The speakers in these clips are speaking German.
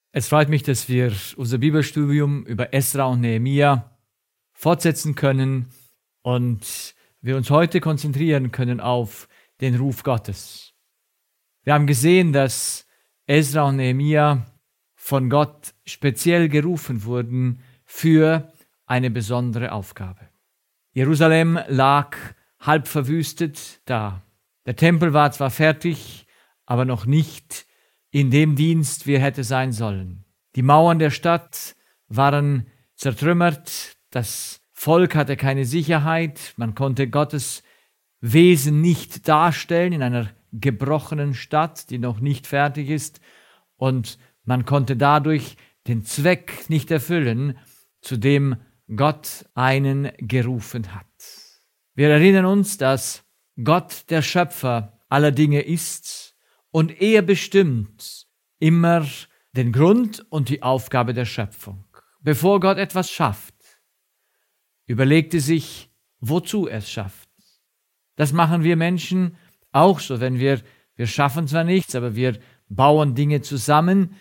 Es freut mich, dass wir unser Bibelstudium über Esra und Nehemia fortsetzen können und wir uns heute konzentrieren können auf den Ruf Gottes. Wir haben gesehen, dass Esra und Nehemia von Gott speziell gerufen wurden für eine besondere Aufgabe. Jerusalem lag halb verwüstet da. Der Tempel war zwar fertig, aber noch nicht in dem Dienst, wie er hätte sein sollen. Die Mauern der Stadt waren zertrümmert, das Volk hatte keine Sicherheit, man konnte Gottes Wesen nicht darstellen in einer gebrochenen Stadt, die noch nicht fertig ist, und man konnte dadurch den Zweck nicht erfüllen, zu dem Gott einen gerufen hat. Wir erinnern uns, dass Gott der Schöpfer aller Dinge ist und er bestimmt immer den Grund und die Aufgabe der Schöpfung. Bevor Gott etwas schafft, überlegt er sich, wozu er es schafft. Das machen wir Menschen auch so, wenn wir schaffen zwar nichts, aber wir bauen Dinge zusammen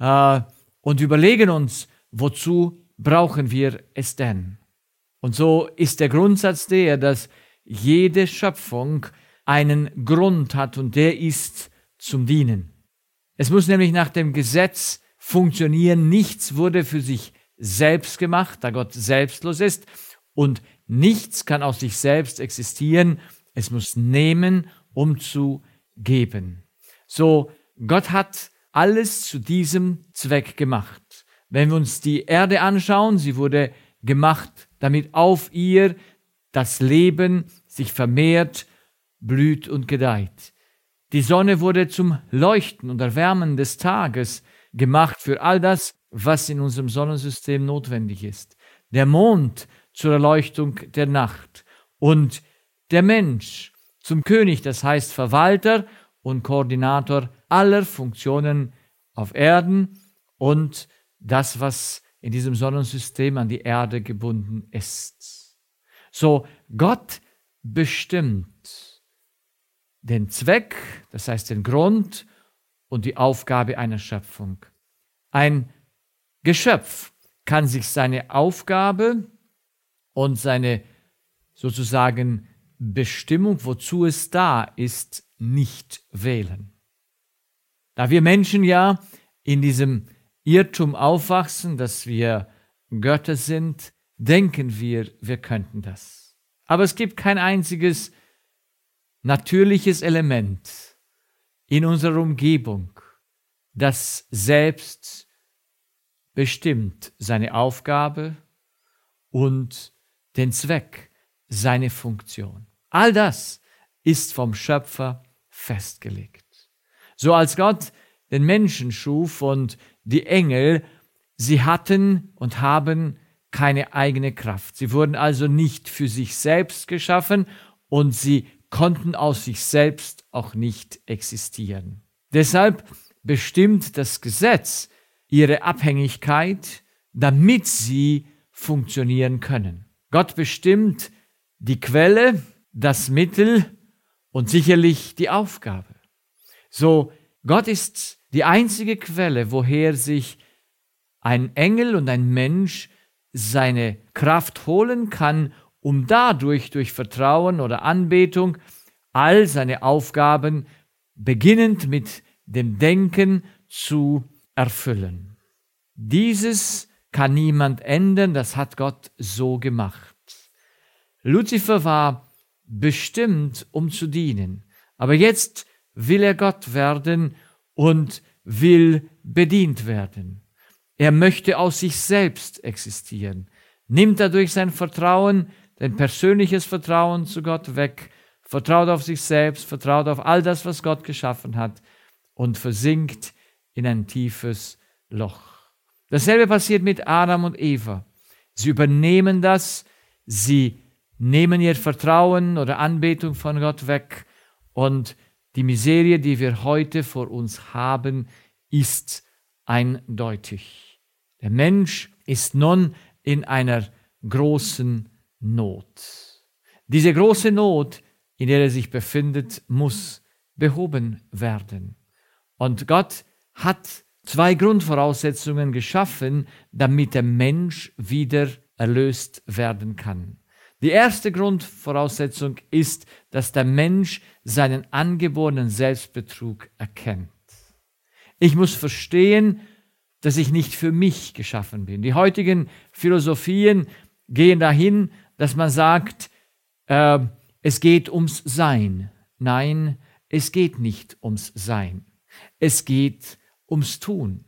und überlegen uns, wozu brauchen wir es denn? Und so ist der Grundsatz der, dass jede Schöpfung einen Grund hat und der ist zum Dienen. Es muss nämlich nach dem Gesetz funktionieren. Nichts wurde für sich selbst gemacht, da Gott selbstlos ist, und nichts kann aus sich selbst existieren. Es muss nehmen, um zu geben. So, Gott hat alles zu diesem Zweck gemacht. Wenn wir uns die Erde anschauen, sie wurde gemacht, damit auf ihr das Leben sich vermehrt, blüht und gedeiht. Die Sonne wurde zum Leuchten und Erwärmen des Tages gemacht für all das, was in unserem Sonnensystem notwendig ist. Der Mond zur Erleuchtung der Nacht und der Mensch zum König, das heißt Verwalter und Koordinator aller Funktionen auf Erden und das, was in diesem Sonnensystem an die Erde gebunden ist. So, Gott bestimmt den Zweck, das heißt den Grund und die Aufgabe einer Schöpfung. Ein Geschöpf kann sich seine Aufgabe und seine sozusagen Bestimmung, wozu es da ist, nicht wählen. Da wir Menschen ja in diesem Irrtum aufwachsen, dass wir Götter sind, denken wir könnten das. Aber es gibt kein einziges natürliches Element in unserer Umgebung, das selbst bestimmt seine Aufgabe und den Zweck, seine Funktion. All das ist vom Schöpfer festgelegt. So als Gott den Menschen schuf und die Engel, sie hatten und haben keine eigene Kraft. Sie wurden also nicht für sich selbst geschaffen und sie konnten aus sich selbst auch nicht existieren. Deshalb bestimmt das Gesetz ihre Abhängigkeit, damit sie funktionieren können. Gott bestimmt die Quelle, das Mittel und sicherlich die Aufgabe. So, Gott ist die einzige Quelle, woher sich ein Engel und ein Mensch seine Kraft holen kann, um dadurch durch Vertrauen oder Anbetung all seine Aufgaben, beginnend mit dem Denken, zu erfüllen. Dieses kann niemand ändern, das hat Gott so gemacht. Luzifer war bestimmt, um zu dienen, aber jetzt will er Gott werden und will bedient werden. Er möchte aus sich selbst existieren, nimmt dadurch sein Vertrauen, sein persönliches Vertrauen zu Gott weg, vertraut auf sich selbst, vertraut auf all das, was Gott geschaffen hat und versinkt in ein tiefes Loch. Dasselbe passiert mit Adam und Eva. Sie übernehmen das, sie nehmen ihr Vertrauen oder Anbetung von Gott weg und die Miserie, die wir heute vor uns haben, ist eindeutig. Der Mensch ist nun in einer großen Not. Diese große Not, in der er sich befindet, muss behoben werden. Und Gott hat 2 Grundvoraussetzungen geschaffen, damit der Mensch wieder erlöst werden kann. Die erste Grundvoraussetzung ist, dass der Mensch seinen angeborenen Selbstbetrug erkennt. Ich muss verstehen, dass ich nicht für mich geschaffen bin. Die heutigen Philosophien gehen dahin, dass man sagt, es geht ums Sein. Nein, es geht nicht ums Sein. Es geht ums Tun.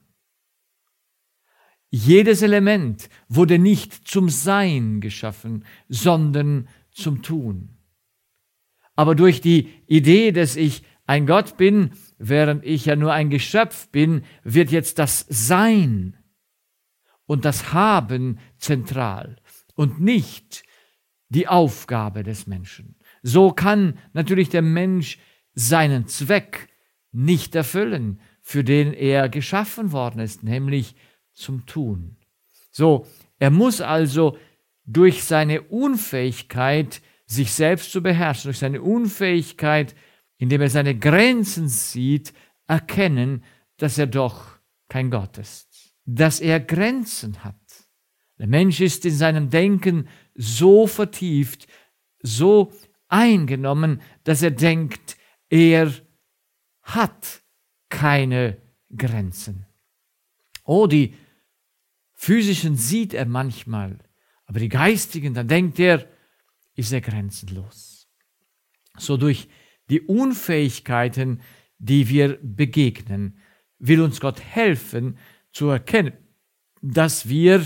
Jedes Element wurde nicht zum Sein geschaffen, sondern zum Tun. Aber durch die Idee, dass ich ein Gott bin, während ich ja nur ein Geschöpf bin, wird jetzt das Sein und das Haben zentral und nicht die Aufgabe des Menschen. So kann natürlich der Mensch seinen Zweck nicht erfüllen, für den er geschaffen worden ist, nämlich zum Tun. So, er muss also durch seine Unfähigkeit, sich selbst zu beherrschen, durch seine Unfähigkeit, indem er seine Grenzen sieht, erkennen, dass er doch kein Gott ist, dass er Grenzen hat. Der Mensch ist in seinem Denken so vertieft, so eingenommen, dass er denkt, er hat keine Grenzen. Oh, die physischen sieht er manchmal, aber die geistigen, dann denkt er, ist er grenzenlos. So durch die Unfähigkeiten, die wir begegnen, will uns Gott helfen zu erkennen, dass wir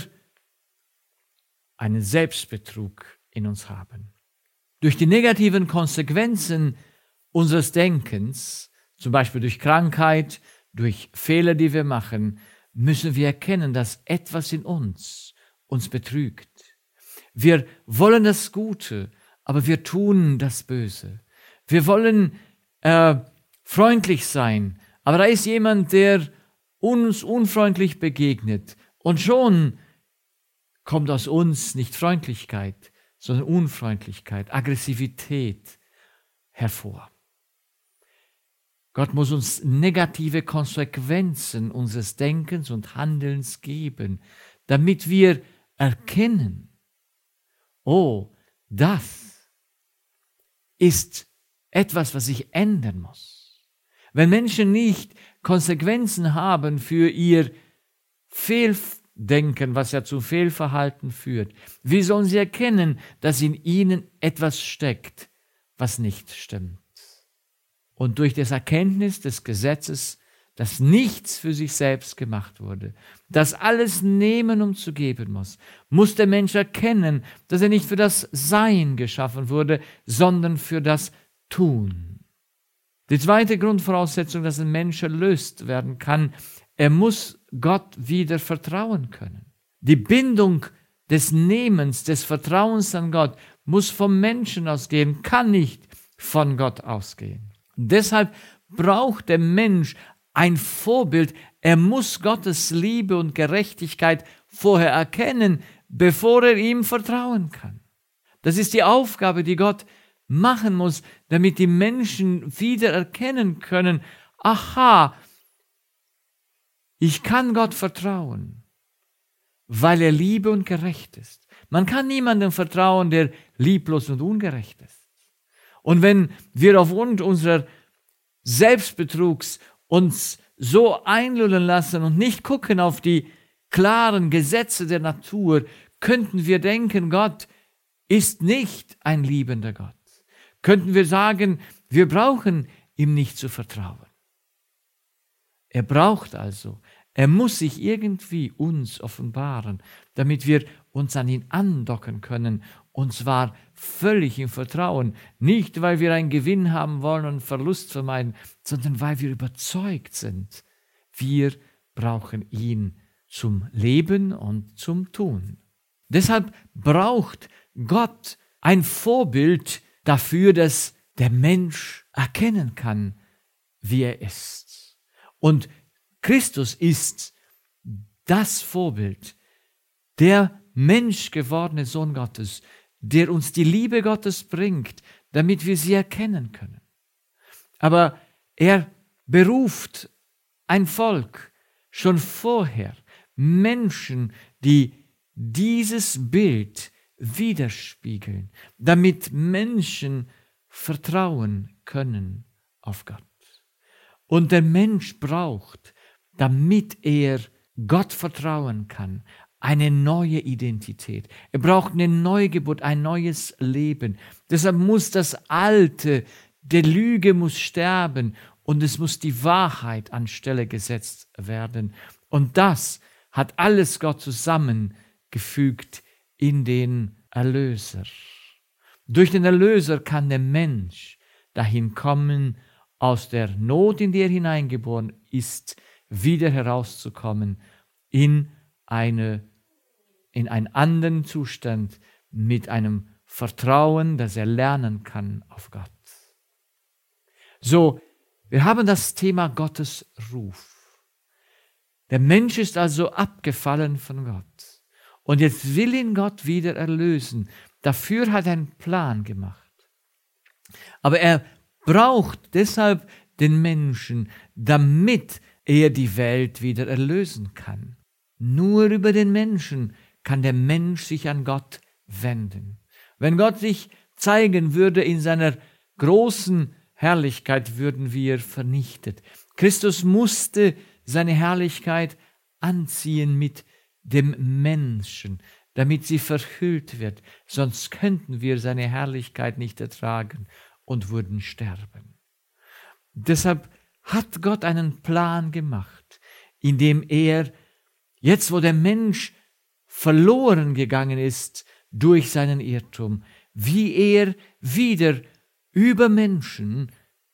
einen Selbstbetrug in uns haben. Durch die negativen Konsequenzen unseres Denkens, zum Beispiel durch Krankheit, durch Fehler, die wir machen, müssen wir erkennen, dass etwas in uns betrügt. Wir wollen das Gute, aber wir tun das Böse. Wir wollen freundlich sein, aber da ist jemand, der uns unfreundlich begegnet. Und schon kommt aus uns nicht Freundlichkeit, sondern Unfreundlichkeit, Aggressivität hervor. Gott muss uns negative Konsequenzen unseres Denkens und Handelns geben, damit wir erkennen, oh, das ist etwas, was sich ändern muss. Wenn Menschen nicht Konsequenzen haben für ihr Fehldenken, was ja zu Fehlverhalten führt, wie sollen sie erkennen, dass in ihnen etwas steckt, was nicht stimmt? Und durch das Erkenntnis des Gesetzes, dass nichts für sich selbst gemacht wurde, dass alles nehmen, um zu geben muss der Mensch erkennen, dass er nicht für das Sein geschaffen wurde, sondern für das Tun. Die zweite Grundvoraussetzung, dass ein Mensch erlöst werden kann, er muss Gott wieder vertrauen können. Die Bindung des Nehmens, des Vertrauens an Gott muss vom Menschen ausgehen, kann nicht von Gott ausgehen. Deshalb braucht der Mensch ein Vorbild. Er muss Gottes Liebe und Gerechtigkeit vorher erkennen, bevor er ihm vertrauen kann. Das ist die Aufgabe, die Gott machen muss, damit die Menschen wieder erkennen können, aha, ich kann Gott vertrauen, weil er Liebe und gerecht ist. Man kann niemandem vertrauen, der lieblos und ungerecht ist. Und wenn wir aufgrund unserer Selbstbetrugs uns so einlullen lassen und nicht gucken auf die klaren Gesetze der Natur, könnten wir denken, Gott ist nicht ein liebender Gott. Könnten wir sagen, wir brauchen ihm nicht zu vertrauen. Er braucht also, er muss sich irgendwie uns offenbaren, damit wir uns an ihn andocken können, und zwar völlig im Vertrauen, nicht weil wir einen Gewinn haben wollen und Verlust vermeiden, sondern weil wir überzeugt sind, wir brauchen ihn zum Leben und zum Tun. Deshalb braucht Gott ein Vorbild dafür, dass der Mensch erkennen kann, wie er ist. Und Christus ist das Vorbild, der menschgewordene Sohn Gottes, der uns die Liebe Gottes bringt, damit wir sie erkennen können. Aber er beruft ein Volk, schon vorher Menschen, die dieses Bild widerspiegeln, damit Menschen vertrauen können auf Gott. Und der Mensch braucht, damit er Gott vertrauen kann, eine neue Identität. Er braucht eine Neugeburt, ein neues Leben. Deshalb muss das Alte, die Lüge muss sterben und es muss die Wahrheit anstelle gesetzt werden. Und das hat alles Gott zusammengefügt in den Erlöser. Durch den Erlöser kann der Mensch dahin kommen, aus der Not, in die er hineingeboren ist, wieder herauszukommen in einen anderen Zustand mit einem Vertrauen, das er lernen kann auf Gott. So, wir haben das Thema Gottes Ruf. Der Mensch ist also abgefallen von Gott. Und jetzt will ihn Gott wieder erlösen. Dafür hat er einen Plan gemacht. Aber er braucht deshalb den Menschen, damit er die Welt wieder erlösen kann. Nur über den Menschen kann der Mensch sich an Gott wenden. Wenn Gott sich zeigen würde in seiner großen Herrlichkeit, würden wir vernichtet. Christus musste seine Herrlichkeit anziehen mit dem Menschen, damit sie verhüllt wird. Sonst könnten wir seine Herrlichkeit nicht ertragen und würden sterben. Deshalb hat Gott einen Plan gemacht, in dem er, jetzt wo der Mensch verloren gegangen ist durch seinen Irrtum, wie er wieder über Menschen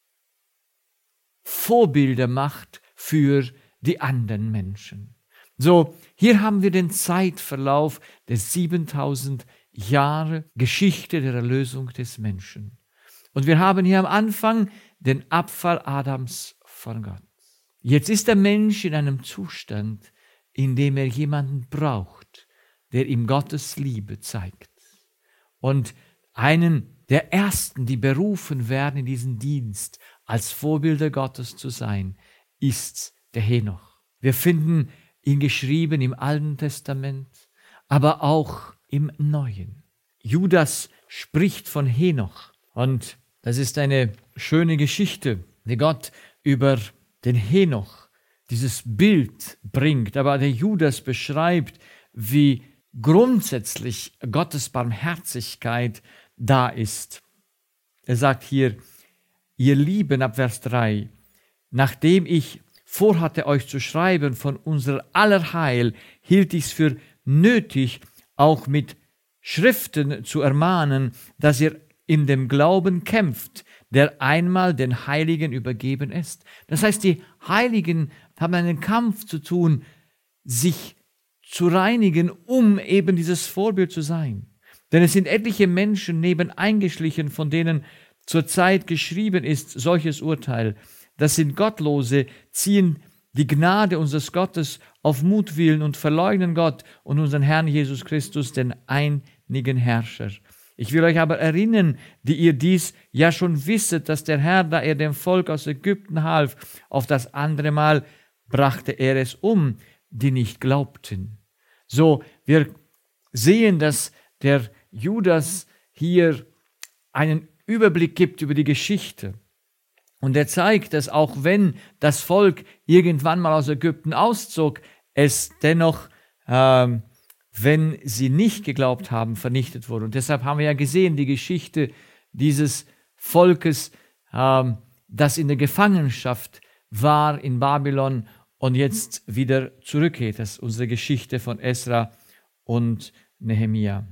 Vorbilder macht für die anderen Menschen. So, hier haben wir den Zeitverlauf der 7000 Jahre Geschichte der Erlösung des Menschen. Und wir haben hier am Anfang den Abfall Adams von Gott. Jetzt ist der Mensch in einem Zustand, in dem er jemanden braucht, der ihm Gottes Liebe zeigt. Und einen der Ersten, die berufen werden, in diesen Dienst als Vorbilder Gottes zu sein, ist der Henoch. Wir finden ihn geschrieben im Alten Testament, aber auch im Neuen. Judas spricht von Henoch und das ist eine schöne Geschichte, die Gott über den Henoch dieses Bild bringt, aber der Judas beschreibt, wie grundsätzlich Gottes Barmherzigkeit da ist. Er sagt hier, ihr Lieben, ab Vers 3, nachdem ich vorhatte, euch zu schreiben von unser aller Heil, hielt ich es für nötig, auch mit Schriften zu ermahnen, dass ihr in dem Glauben kämpft, der einmal den Heiligen übergeben ist. Das heißt, die Heiligen haben einen Kampf zu tun, sich zu reinigen, um eben dieses Vorbild zu sein. Denn es sind etliche Menschen neben eingeschlichen, von denen zur Zeit geschrieben ist, solches Urteil. Das sind Gottlose, ziehen die Gnade unseres Gottes auf Mutwillen und verleugnen Gott und unseren Herrn Jesus Christus, den einigen Herrscher. Ich will euch aber erinnern, die ihr dies ja schon wisset, dass der Herr, da er dem Volk aus Ägypten half, auf das andere Mal brachte er es um, die nicht glaubten. So, wir sehen, dass der Judas hier einen Überblick gibt über die Geschichte. Und er zeigt, dass auch wenn das Volk irgendwann mal aus Ägypten auszog, es dennoch, wenn sie nicht geglaubt haben, vernichtet wurde. Und deshalb haben wir ja gesehen, die Geschichte dieses Volkes, das in der Gefangenschaft war in Babylon und jetzt wieder zurückgeht. Das ist unsere Geschichte von Esra und Nehemia.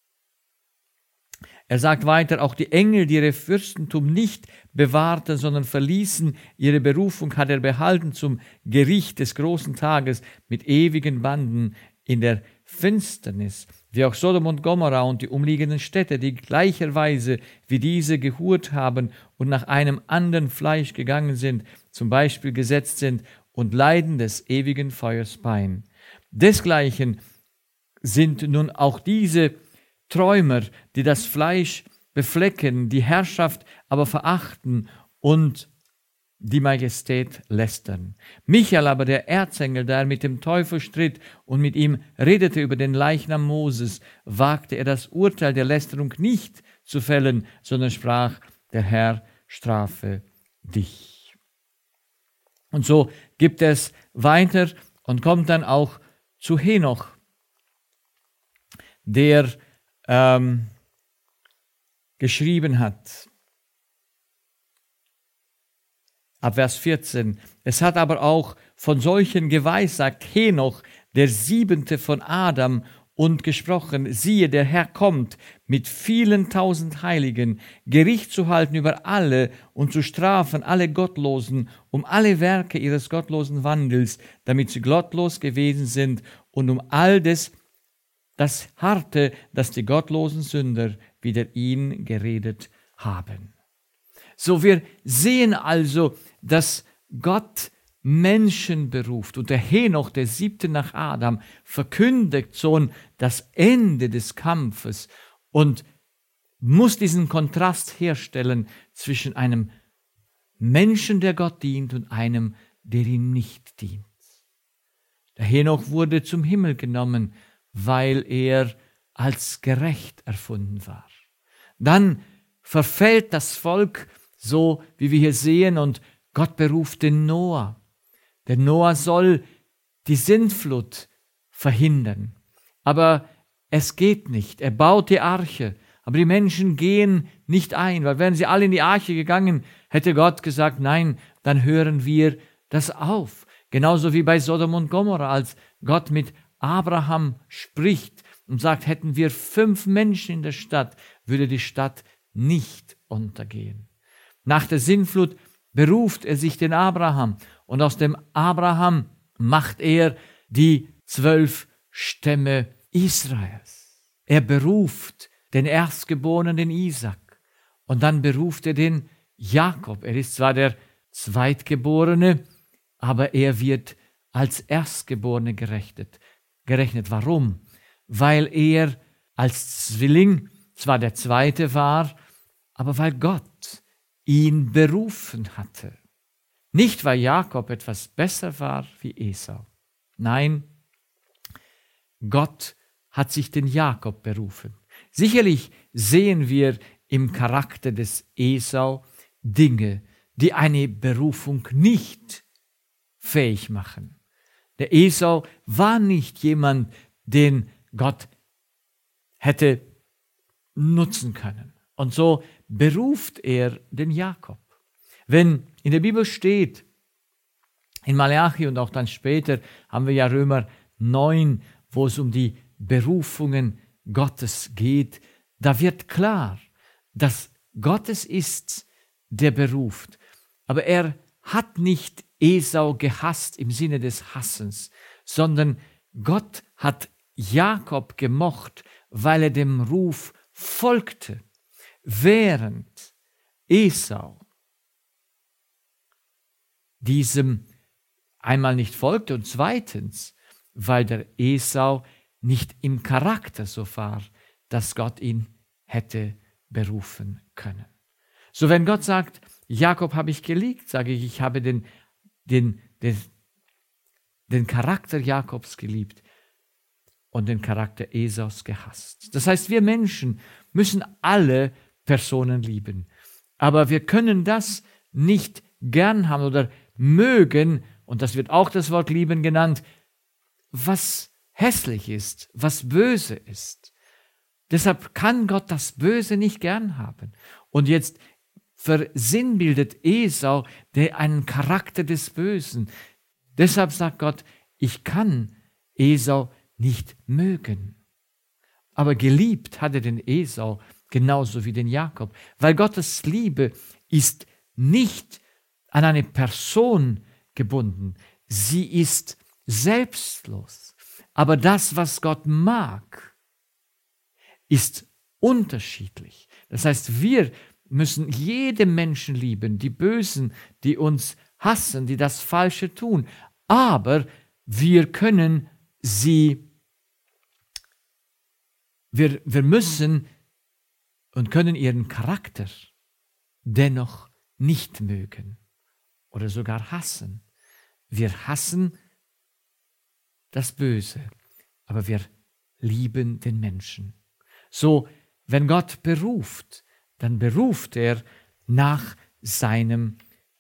Er sagt weiter, auch die Engel, die ihr Fürstentum nicht bewahrten, sondern verließen, ihre Berufung hat er behalten zum Gericht des großen Tages mit ewigen Banden in der Finsternis, wie auch Sodom und Gomorra und die umliegenden Städte, die gleicherweise wie diese gehurt haben und nach einem anderen Fleisch gegangen sind, zum Beispiel gesetzt sind und leiden des ewigen Feuers Pein. Desgleichen sind nun auch diese Träumer, die das Fleisch beflecken, die Herrschaft aber verachten und die Majestät lästern. Michael aber, der Erzengel, der mit dem Teufel stritt und mit ihm redete über den Leichnam Moses, wagte er das Urteil der Lästerung nicht zu fällen, sondern sprach, der Herr strafe dich. Und so gibt es weiter und kommt dann auch zu Henoch, der geschrieben hat, ab Vers 14, es hat aber auch von solchen geweissagt Henoch, der 7. von Adam, und gesprochen, siehe, der Herr kommt mit vielen tausend Heiligen, Gericht zu halten über alle und zu strafen alle Gottlosen, um alle Werke ihres gottlosen Wandels, damit sie gottlos gewesen sind, und um all das Harte, das die gottlosen Sünder wider ihn geredet haben. So, wir sehen also, dass Gott Menschen beruft. Und der Henoch, der 7. nach Adam, verkündigt so das Ende des Kampfes und muss diesen Kontrast herstellen zwischen einem Menschen, der Gott dient, und einem, der ihm nicht dient. Der Henoch wurde zum Himmel genommen, weil er als gerecht erfunden war. Dann verfällt das Volk, so wie wir hier sehen, und Gott beruft den Noah. Der Noah soll die Sintflut verhindern. Aber es geht nicht. Er baut die Arche. Aber die Menschen gehen nicht ein, weil wären sie alle in die Arche gegangen, hätte Gott gesagt, nein, dann hören wir das auf. Genauso wie bei Sodom und Gomorra, als Gott mit Abraham spricht und sagt, hätten wir 5 Menschen in der Stadt, würde die Stadt nicht untergehen. Nach der Sintflut beruft er sich den Abraham, und aus dem Abraham macht er die 12 Stämme Israels. Er beruft den Erstgeborenen, den Isaak, und dann beruft er den Jakob. Er ist zwar der Zweitgeborene, aber er wird als Erstgeborene gerechnet. Warum? Weil er als Zwilling zwar der Zweite war, aber weil Gott ihn berufen hatte. Nicht, weil Jakob etwas besser war wie Esau. Nein, Gott hat sich den Jakob berufen. Sicherlich sehen wir im Charakter des Esau Dinge, die eine Berufung nicht fähig machen. Der Esau war nicht jemand, den Gott hätte nutzen können. Und so beruft er den Jakob. Wenn in der Bibel steht, in Malachi und auch dann später haben wir ja Römer 9, wo es um die Berufungen Gottes geht, da wird klar, dass Gott es ist, der beruft. Aber er hat nicht Esau gehasst im Sinne des Hassens, sondern Gott hat Jakob gemocht, weil er dem Ruf folgte, während Esau diesem einmal nicht folgte und zweitens, weil der Esau nicht im Charakter so war, dass Gott ihn hätte berufen können. So, wenn Gott sagt, Jakob habe ich geliebt, sage ich, ich habe den Charakter Jakobs geliebt und den Charakter Esaus gehasst. Das heißt, wir Menschen müssen alle Personen lieben, aber wir können das nicht gern haben oder mögen, und das wird auch das Wort lieben genannt, was hässlich ist, was böse ist. Deshalb kann Gott das Böse nicht gern haben. Und jetzt versinnbildet Esau einen Charakter des Bösen. Deshalb sagt Gott, ich kann Esau nicht mögen. Aber geliebt hat er den Esau genauso wie den Jakob, weil Gottes Liebe ist nicht an eine Person gebunden. Sie ist selbstlos. Aber das, was Gott mag, ist unterschiedlich. Das heißt, wir müssen jedem Menschen lieben, die Bösen, die uns hassen, die das Falsche tun. Aber wir können wir müssen und können ihren Charakter dennoch nicht mögen. oder sogar hassen. Wir hassen das Böse, aber wir lieben den Menschen. So, wenn Gott beruft, dann beruft er nach seinem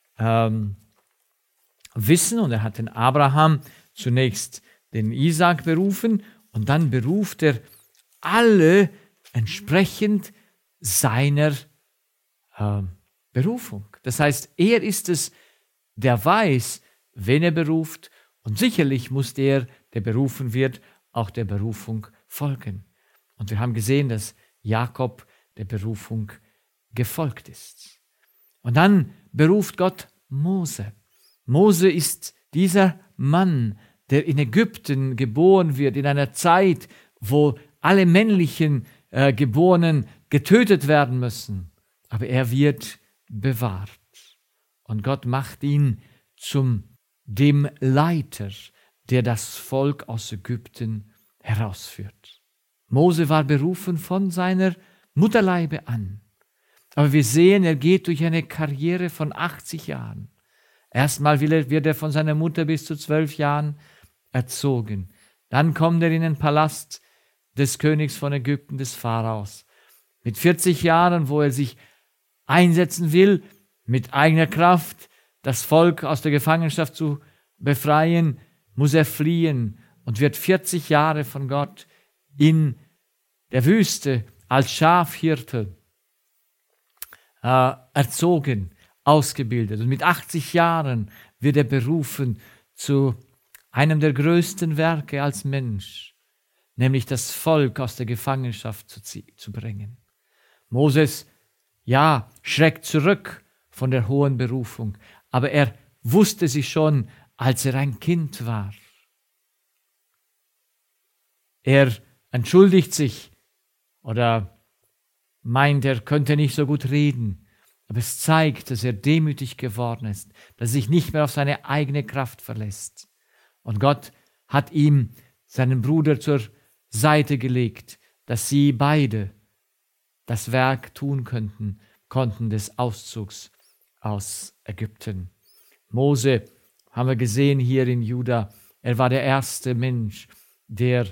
Wissen, und er hat den Abraham zunächst den Isaak berufen und dann beruft er alle entsprechend seiner Berufung. Das heißt, er ist es, der weiß, wen er beruft, und sicherlich muss der berufen wird, auch der Berufung folgen. Und wir haben gesehen, dass Jakob der Berufung gefolgt ist. Und dann beruft Gott Mose. Mose ist dieser Mann, der in Ägypten geboren wird, in einer Zeit, wo alle männlichen Geborenen getötet werden müssen. Aber er wird bewahrt. Und Gott macht ihn zum dem Leiter, der das Volk aus Ägypten herausführt. Mose war berufen von seiner Mutterleibe an. Aber wir sehen, er geht durch eine Karriere von 80 Jahren. Erstmal wird er von seiner Mutter bis zu 12 Jahren erzogen. Dann kommt er in den Palast des Königs von Ägypten, des Pharaos. Mit 40 Jahren, wo er sich einsetzen will, mit eigener Kraft das Volk aus der Gefangenschaft zu befreien, muss er fliehen und wird 40 Jahre von Gott in der Wüste als Schafhirte erzogen, ausgebildet. Und mit 80 Jahren wird er berufen zu einem der größten Werke als Mensch, nämlich das Volk aus der Gefangenschaft zu bringen. Moses, schreckt zurück von der hohen Berufung, aber er wusste sie schon, als er ein Kind war. Er entschuldigt sich oder meint, er könnte nicht so gut reden, aber es zeigt, dass er demütig geworden ist, dass er sich nicht mehr auf seine eigene Kraft verlässt. Und Gott hat ihm seinen Bruder zur Seite gelegt, dass sie beide das Werk tun konnten des Auszugs aus Ägypten. Mose, haben wir gesehen hier in Juda, er war der erste Mensch, der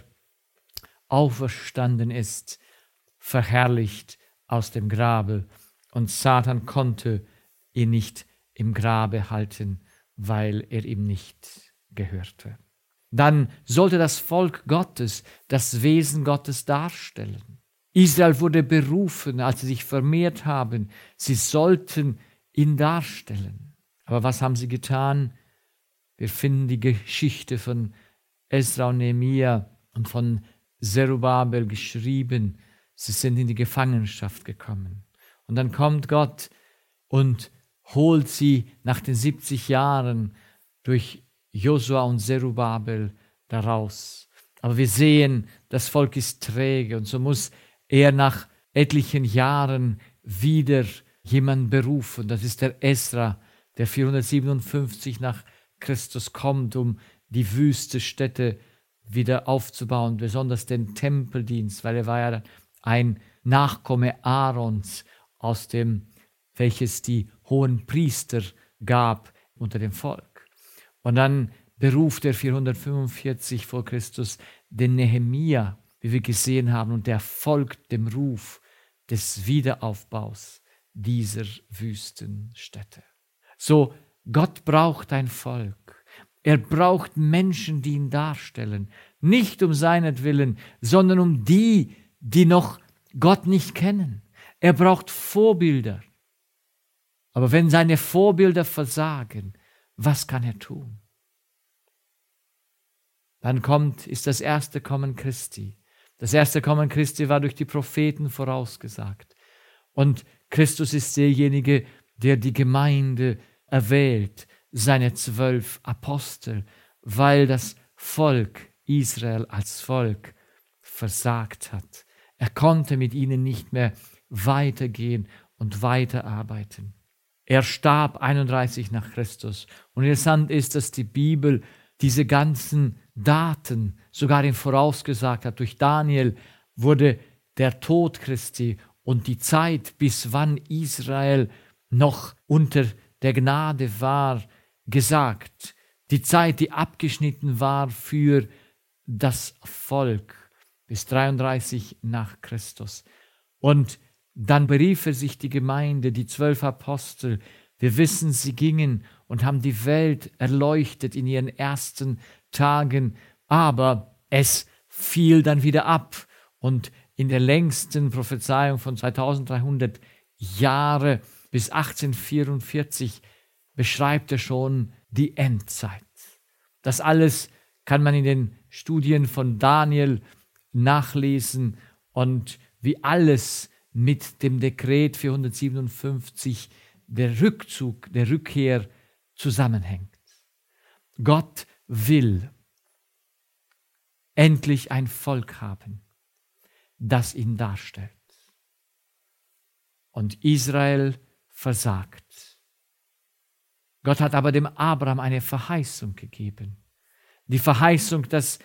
auferstanden ist, verherrlicht aus dem Grabe. Und Satan konnte ihn nicht im Grabe halten, weil er ihm nicht gehörte. Dann sollte das Volk Gottes das Wesen Gottes darstellen. Israel wurde berufen, als sie sich vermehrt haben. Sie sollten ihn darstellen. Aber was haben sie getan? Wir finden die Geschichte von Esra und Nehemia und von Zerubabel geschrieben. Sie sind in die Gefangenschaft gekommen. Und dann kommt Gott und holt sie nach den 70 Jahren durch Josua und Zerubabel daraus. Aber wir sehen, das Volk ist träge, und so muss er nach etlichen Jahren wieder jemanden berufen. Das ist der Esra, der 457 nach Christus kommt, um die wüste Stätte wieder aufzubauen, besonders den Tempeldienst, weil er war ja ein Nachkomme Aarons, aus dem, welches die hohen Priester gab unter dem Volk. Und dann beruft er 445 vor Christus den Nehemia, wie wir gesehen haben, und der folgt dem Ruf des Wiederaufbaus dieser Wüstenstätte. So, Gott braucht ein Volk. Er braucht Menschen, die ihn darstellen. Nicht um seinetwillen, sondern um die, die noch Gott nicht kennen. Er braucht Vorbilder. Aber wenn seine Vorbilder versagen, was kann er tun? Dann ist das erste Kommen Christi. Das erste Kommen Christi war durch die Propheten vorausgesagt. Und Christus ist derjenige, der die Gemeinde erwählt, seine 12 Apostel, weil das Volk Israel als Volk versagt hat. Er konnte mit ihnen nicht mehr weitergehen und weiterarbeiten. Er starb 31 nach Christus. Und interessant ist, dass die Bibel diese ganzen Daten sogar ihm vorausgesagt hat. Durch Daniel wurde der Tod Christi und die Zeit, bis wann Israel noch unter der Gnade war gesagt. Die Zeit, die abgeschnitten war für das Volk bis 33 nach Christus. Und dann berief er sich die Gemeinde, die 12 Apostel. Wir wissen, sie gingen und haben die Welt erleuchtet in ihren ersten Tagen, aber es fiel dann wieder ab. Und in der längsten Prophezeiung von 2300 Jahre bis 1844 beschreibt er schon die Endzeit. Das alles kann man in den Studien von Daniel nachlesen und wie alles mit dem Dekret 457, der Rückzug, der Rückkehr zusammenhängt. Gott will endlich ein Volk haben, das ihn darstellt. Und Israel versagt. Gott hat aber dem Abraham eine Verheißung gegeben. Die Verheißung, dass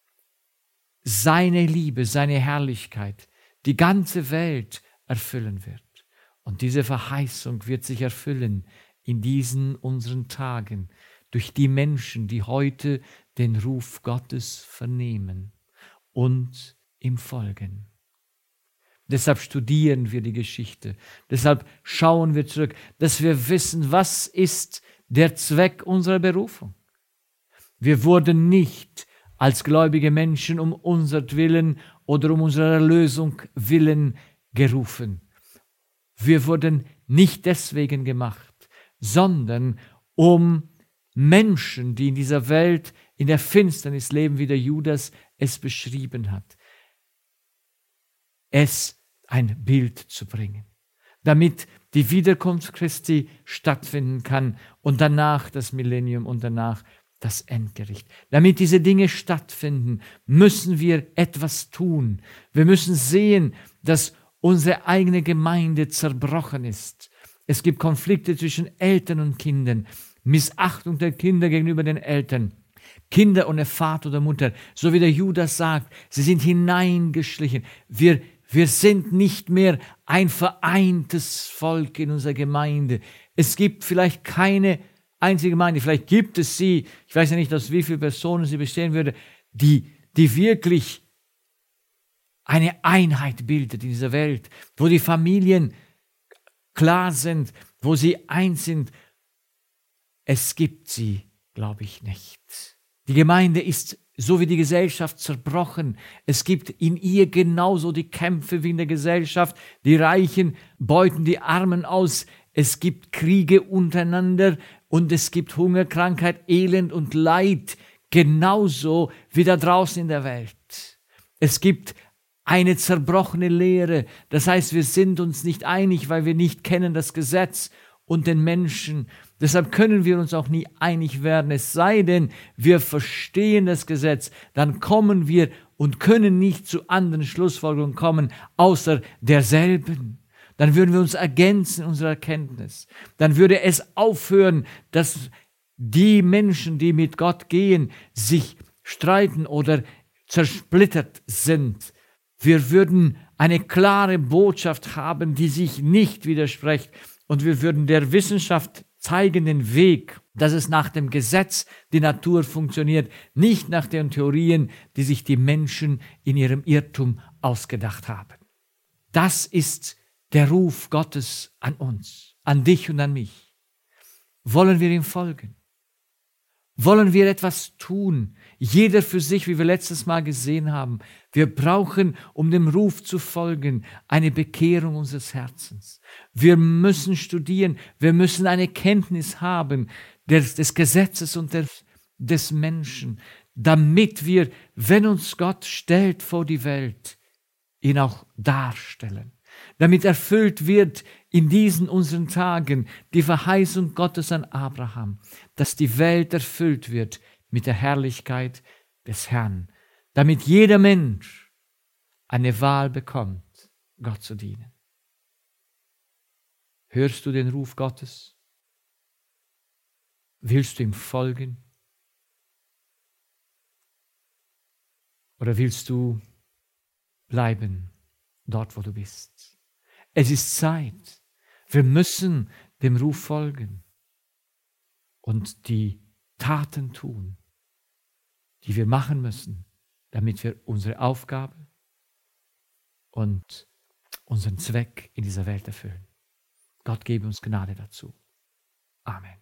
seine Liebe, seine Herrlichkeit die ganze Welt erfüllen wird. Und diese Verheißung wird sich erfüllen in diesen unseren Tagen durch die Menschen, die heute den Ruf Gottes vernehmen und ihm folgen. Deshalb studieren wir die Geschichte. Deshalb schauen wir zurück, dass wir wissen, was ist der Zweck unserer Berufung. Wir wurden nicht als gläubige Menschen um unsertwillen oder um unserer Erlösung willen gerufen. Wir wurden nicht deswegen gemacht, sondern um Menschen, die in dieser Welt in der Finsternis leben, wie der Judas es beschrieben hat, es ein Bild zu bringen, damit die Wiederkunft Christi stattfinden kann und danach das Millennium und danach das Endgericht. Damit diese Dinge stattfinden, müssen wir etwas tun. Wir müssen sehen, dass unsere eigene Gemeinde zerbrochen ist. Es gibt Konflikte zwischen Eltern und Kindern, Missachtung der Kinder gegenüber den Eltern, Kinder ohne Vater oder Mutter, so wie der Judas sagt, sie sind hineingeschlichen. Wir sind nicht mehr ein vereintes Volk in unserer Gemeinde. Es gibt vielleicht keine einzige Gemeinde, vielleicht gibt es sie, ich weiß ja nicht, aus wie vielen Personen sie bestehen würde, die wirklich eine Einheit bildet in dieser Welt, wo die Familien klar sind, wo sie eins sind. Es gibt sie, glaube ich, nicht. Die Gemeinde ist so wie die Gesellschaft zerbrochen. Es gibt in ihr genauso die Kämpfe wie in der Gesellschaft. Die Reichen beuten die Armen aus. Es gibt Kriege untereinander und es gibt Hunger, Krankheit, Elend und Leid, genauso wie da draußen in der Welt. Es gibt eine zerbrochene Lehre. Das heißt, wir sind uns nicht einig, weil wir nicht kennen das Gesetz und den Menschen. Deshalb können wir uns auch nie einig werden, es sei denn, wir verstehen das Gesetz, dann kommen wir und können nicht zu anderen Schlussfolgerungen kommen, außer derselben. Dann würden wir uns ergänzen in unserer Erkenntnis. Dann würde es aufhören, dass die Menschen, die mit Gott gehen, sich streiten oder zersplittert sind. Wir würden eine klare Botschaft haben, die sich nicht widerspricht. Und wir würden der Wissenschaft zeigen den Weg, dass es nach dem Gesetz die Natur funktioniert, nicht nach den Theorien, die sich die Menschen in ihrem Irrtum ausgedacht haben. Das ist der Ruf Gottes an uns, an dich und an mich. Wollen wir ihm folgen? Wollen wir etwas tun? Jeder für sich, wie wir letztes Mal gesehen haben. Wir brauchen, um dem Ruf zu folgen, eine Bekehrung unseres Herzens. Wir müssen studieren, wir müssen eine Kenntnis haben des Gesetzes und des Menschen, damit wir, wenn uns Gott stellt vor die Welt, ihn auch darstellen. Damit erfüllt wird in diesen unseren Tagen die Verheißung Gottes an Abraham, dass die Welt erfüllt wird mit der Herrlichkeit des Herrn, damit jeder Mensch eine Wahl bekommt, Gott zu dienen. Hörst du den Ruf Gottes? Willst du ihm folgen? Oder willst du bleiben dort, wo du bist? Es ist Zeit. Wir müssen dem Ruf folgen. und die Taten tun, die wir machen müssen, damit wir unsere Aufgabe und unseren Zweck in dieser Welt erfüllen. Gott gebe uns Gnade dazu. Amen.